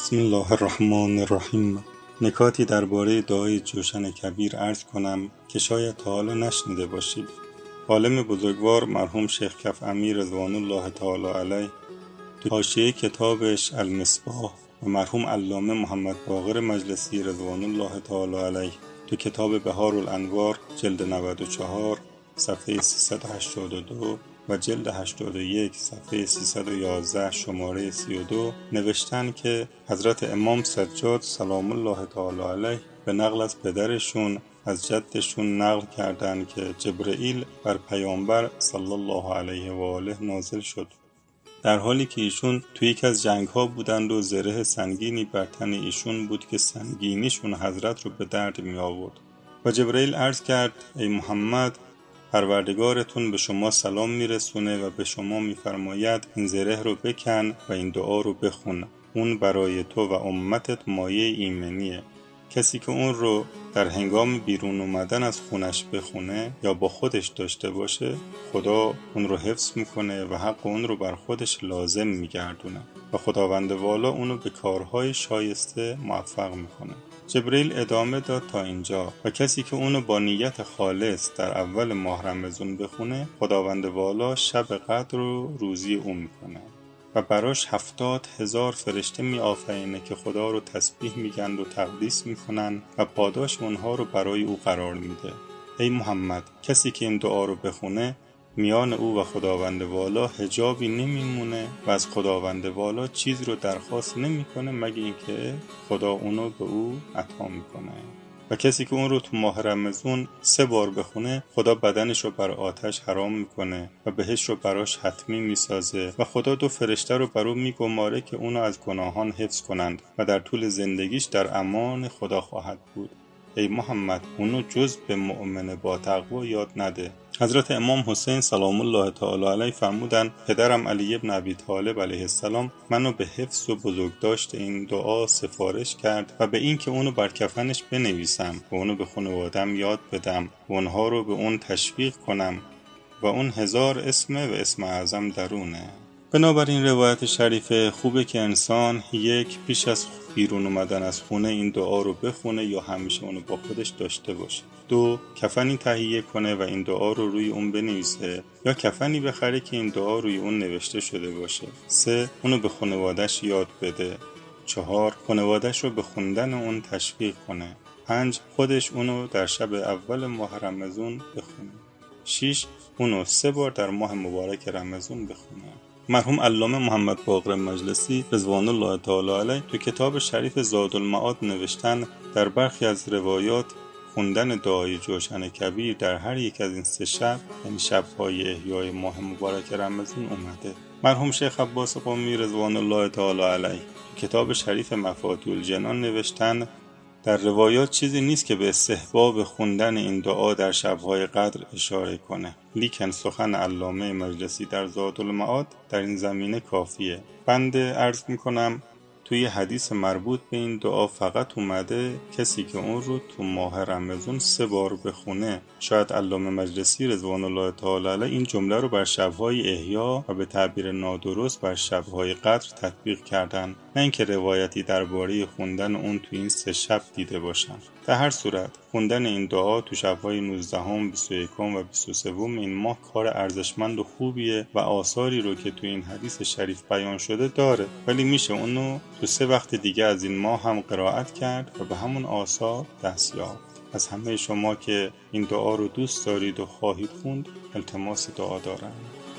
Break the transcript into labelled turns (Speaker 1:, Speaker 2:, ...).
Speaker 1: بسم الله الرحمن الرحیم. نکاتی درباره دعای جوشن کبیر عرض کنم که شاید تا حالا نشنیده باشید. عالم بزرگوار مرحوم شیخ کف امیر رضوان الله تعالی علیه تو حاشیه کتابش المصباح و مرحوم علامه محمد باقر مجلسی رضوان الله تعالی علیه تو کتاب بهار الانوار جلد 94 صفحه 382 و جلد 81 صفحه 311 شماره 32 نوشتن که حضرت امام سجاد سلام الله تعالی علیه به نقل از پدرشون از جدشون نقل کردند که جبرئیل بر پیامبر صلی الله علیه و آله نازل شد در حالی که ایشون توی یک از جنگ ها بودند و زره سنگینی بر تن ایشون بود که سنگینیشون حضرت رو به درد می آورد و جبرئیل عرض کرد ای محمد پروردگارتون به شما سلام میرسونه و به شما میفرماید این زره رو بکن و این دعا رو بخون. اون برای تو و امتت مایه ایمنیه. کسی که اون رو در هنگام بیرون اومدن از خونش بخونه یا با خودش داشته باشه خدا اون رو حفظ میکنه و حق اون رو بر خودش لازم میگردونه و خداوند والا اونو به کارهای شایسته موفق میکنه. جبرئیل ادامه داد تا اینجا و کسی که اونو با نیت خالص در اول ماه رمضان بخونه خداوند والا شب قدر رو روزی اون میکنه و براش 70,000 فرشته می آفرینه که خدا رو تسبیح میگن و تقدیس میکنن و پاداش اونها رو برای او قرار میده. ای محمد کسی که این دعا رو بخونه میان او و خداوند والا حجابی نمیمونه و از خداوند والا چیز رو درخواست نمیکنه مگه اینکه خدا اونو به او عطا میکنه. و کسی که اون رو تو ماه رمضان 3 بار بخونه خدا بدنش رو بر آتش حرام میکنه و بهش رو براش حتمی میسازه و خدا 2 فرشته رو برو میگماره که اونو از گناهان حفظ کنند و در طول زندگیش در امان خدا خواهد بود. ای محمد اونو جز به مؤمن با تقوا یاد نده. حضرت امام حسین سلام الله تعالی علیه فرمودن پدرم علی ابن ابی طالب علیه السلام منو به حفظ و بزرگداشت این دعا سفارش کرد و به این که اونو بر کفنش بنویسم و اونو به خانوادم یاد بدم و اونها رو به اون تشویق کنم و اون 1000 اسمه و اسم اعظم درونه. بنابراین روایت شریف خوبه که انسان یک پیش از بیرون اومدن از خونه این دعا رو بخونه یا همیشه اونو با خودش داشته باشه. 2 کفنی تهیه کنه و این دعا رو روی اون بنویسه یا کفنی بخره که این دعا روی اون نوشته شده باشه. 3 اونو به خانواده‌اش یاد بده. 4 خانواده‌اش رو به خوندن اون تشویق کنه. 5 خودش اونو در شب اول ماه رمضان بخونه. 6 اونو 3 بار در ماه مبارک رمضان بخونه. مرحوم علامه محمد باقر مجلسی رضوان الله تعالی علیه تو کتاب شریف زادالمعاد نوشتن در برخی از روایات خوندن دعای جوشن کبیر در هر یک از این 3 شب یعنی شب‌های احیای ماه مبارک رمضان اومده. مرحوم شیخ عباس قمی رضوان الله تعالی علیه تو کتاب شریف مفاتیح الجنان نوشتن در روایات چیزی نیست که به استحباب خوندن این دعا در شب‌های قدر اشاره کنه، لیکن سخن علامه مجلسی در زادالمعاد در این زمینه کافیه. بنده عرض میکنم توی حدیث مربوط به این دعا فقط اومده کسی که اون رو تو ماه رمضان 3 بار بخونه. شاید علامه مجلسی رضوان الله تعالی علیه این جمله رو بر شب‌های احیا و به تعبیر نادرست بر شب‌های قدر تطبیق کردن، نه اینکه روایتی درباره خوندن اون تو این 3 شب دیده باشن. در هر صورت خوندن این دعا تو شب‌های 19 21 و 23 این ماه کار ارزشمند و خوبیه و آثاری رو که تو این حدیث شریف بیان شده داره، ولی میشه اونو تو 3 وقت دیگه از این ماه هم قرائت کرد و به همون آثار دست یافت. از همه شما که این دعا رو دوست دارید و خواهید خوند التماس دعا دارم.